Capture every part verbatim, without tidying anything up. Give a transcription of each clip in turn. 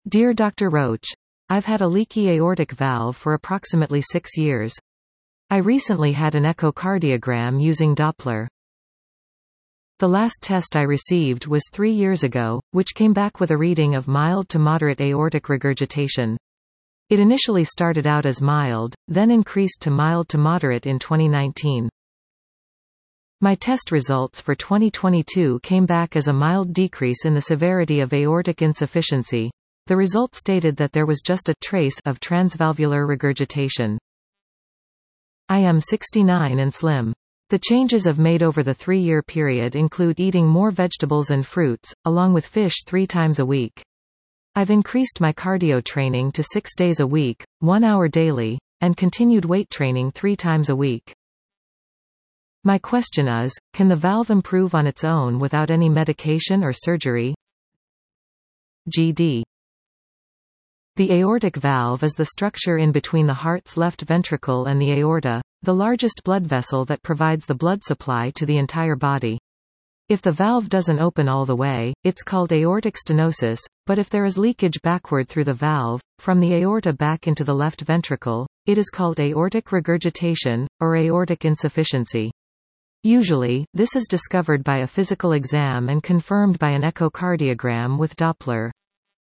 Dear Doctor Roach, I've had a leaky aortic valve for approximately six years. I recently had an echocardiogram using Doppler. The last test I received was three years ago, which came back with a reading of mild to moderate aortic regurgitation. It initially started out as mild, then increased to mild to moderate in twenty nineteen. My test results for twenty twenty-two came back as a mild decrease in the severity of aortic insufficiency. The result stated that there was just a trace of transvalvular regurgitation. I am sixty-nine and slim. The changes I've made over the three-year period include eating more vegetables and fruits, along with fish three times a week. I've increased my cardio training to six days a week, one hour daily, and continued weight training three times a week. My question is, can the valve improve on its own without any medication or surgery? G D. The aortic valve is the structure in between the heart's left ventricle and the aorta, the largest blood vessel that provides the blood supply to the entire body. If the valve doesn't open all the way, it's called aortic stenosis, but if there is leakage backward through the valve, from the aorta back into the left ventricle, it is called aortic regurgitation, or aortic insufficiency. Usually, this is discovered by a physical exam and confirmed by an echocardiogram with Doppler.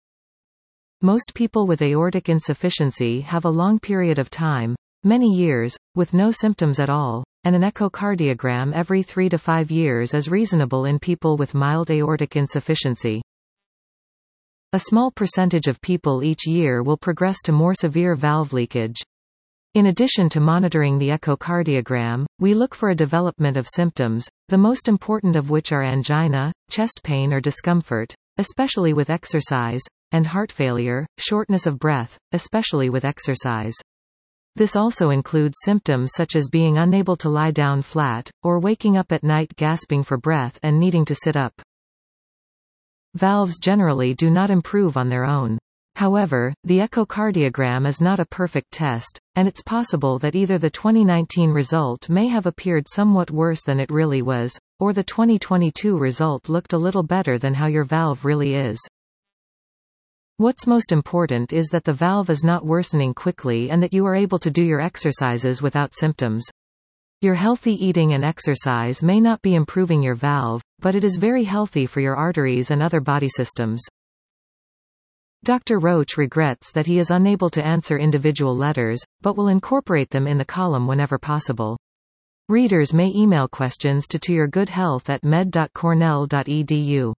Most people with aortic insufficiency have a long period of time, many years, with no symptoms at all, and an echocardiogram every three to five years is reasonable in people with mild aortic insufficiency. A small percentage of people each year will progress to more severe valve leakage. In addition to monitoring the echocardiogram, we look for a development of symptoms, the most important of which are angina, chest pain or discomfort, especially with exercise, and heart failure, shortness of breath, especially with exercise. This also includes symptoms such as being unable to lie down flat, or waking up at night gasping for breath and needing to sit up. Valves generally do not improve on their own. However, the echocardiogram is not a perfect test, and it's possible that either the twenty nineteen result may have appeared somewhat worse than it really was, or the twenty twenty-two result looked a little better than how your valve really is. What's most important is that the valve is not worsening quickly and that you are able to do your exercises without symptoms. Your healthy eating and exercise may not be improving your valve, but it is very healthy for your arteries and other body systems. Doctor Roach regrets that he is unable to answer individual letters, but will incorporate them in the column whenever possible. Readers may email questions to to your good health at med dot cornell dot e d u.